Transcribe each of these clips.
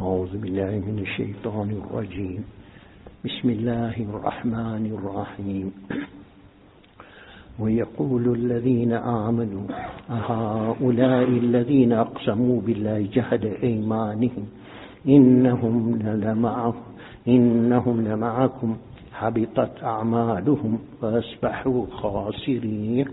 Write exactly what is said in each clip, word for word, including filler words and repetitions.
أعوذ بالله من الشيطان الرجيم بسم الله الرحمن الرحيم ويقول الذين آمنوا أهؤلاء الذين أقسموا بالله جهد أيمانهم إنهم لمعكم إنهم لمعكم حبطت أعمالهم فأصبحوا خاسرين.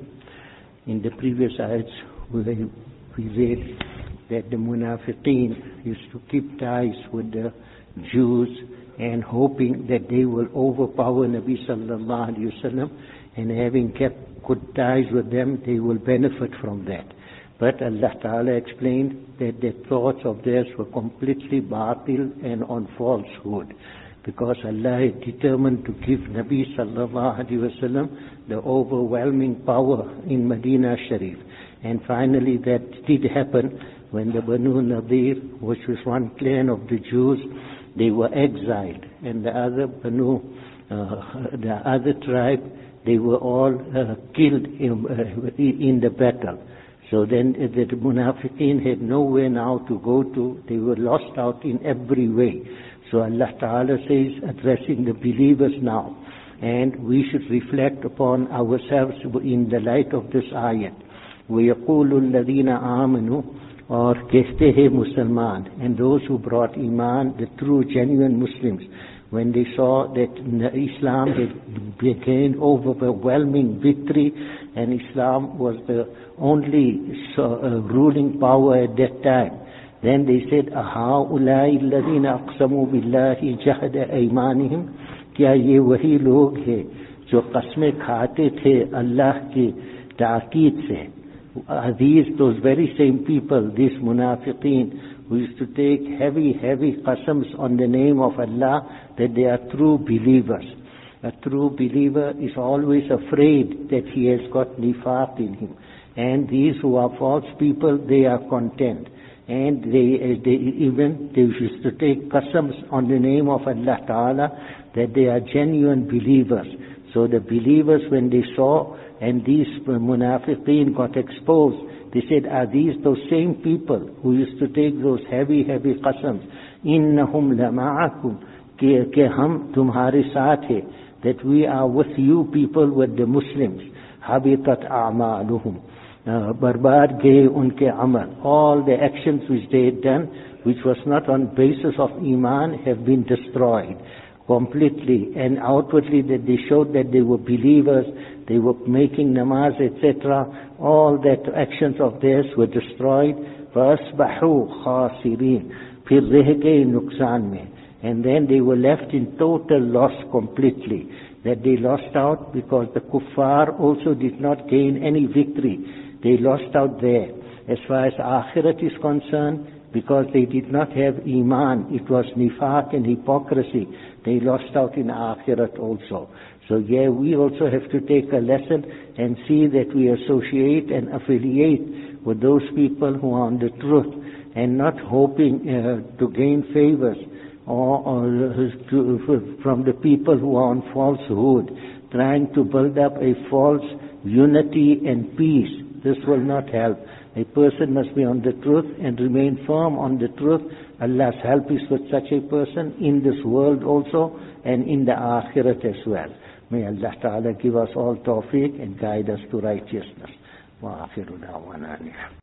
In the previous ayats we, we read that the munafiqeen used to keep ties with the Jews and hoping that they will overpower Nabi sallallahu alaihi wasallam, and having kept good ties with them, they will benefit from that. But Allah Ta'ala explained that the thoughts of theirs were completely batil and on falsehood, because Allah had determined to give Nabi sallallahu alaihi wasallam the overwhelming power in Medina Sharif. And finally that did happen when the Banu Nadir, which was one clan of the Jews, they were exiled, and the other Banu, uh, the other tribe, they were all uh, killed in, uh, in the battle. So then uh, the Munafiqeen had nowhere now to go to. They were lost out in every way. So Allah Ta'ala says, addressing the believers now, and we should reflect upon ourselves in the light of this ayat. وَيَقُولُ الَّذِينَ آمَنُوا, or कहते हैं Musliman, and those who brought Iman, the true genuine Muslims, when they saw that Islam had gained overwhelming victory and Islam was the only uh, ruling power at that time, then they said, أَهَؤُلَاءِ الَّذِينَ أَقْسَمُوا بِاللَّهِ جَهْدَ أَيْمَانِهِمْ, क्या ये वही लोग हैं जो कसमें खाते थे अल्लाह की ताकीद से? Are these those very same people, these munafiqeen, who used to take heavy, heavy qasams on the name of Allah, that they are true believers? A true believer is always afraid that he has got nifaq in him. And these who are false people, they are content. And they, they even, they used to take qasams on the name of Allah Ta'ala, that they are genuine believers. So the believers, when they saw, and these munafiqeen got exposed, they said, are these those same people who used to take those heavy, heavy qasams? Innahum lama'akum, ke, ke hum tumhare saath hai, that we are with you people, with the Muslims. Habitat a'maluhum, barbad gaye unke amal. All the actions which they had done, which was not on basis of iman, have been destroyed completely. And outwardly that they showed that they were believers, they were making namaz, et cetera. All that actions of theirs were destroyed. فَأَصْبَحُوا خَاسِرِينَ, फिर रह गए नुकसान में. And then they were left in total loss completely. That they lost out because the kuffar also did not gain any victory. They lost out there. As far as akhirat is concerned, because they did not have iman, it was nifaq and hypocrisy. They lost out in akhirat also. So yeah, we also have to take a lesson and see that we associate and affiliate with those people who are on the truth, and not hoping uh, to gain favors or, or to, from the people who are on falsehood, trying to build up a false unity and peace. This will not help. A person must be on the truth and remain firm on the truth. Allah's help is with such a person in this world also and in the akhirat as well. May Allah Ta'ala give us all tawfiq and guide us to righteousness. Wa akhiru da'wana.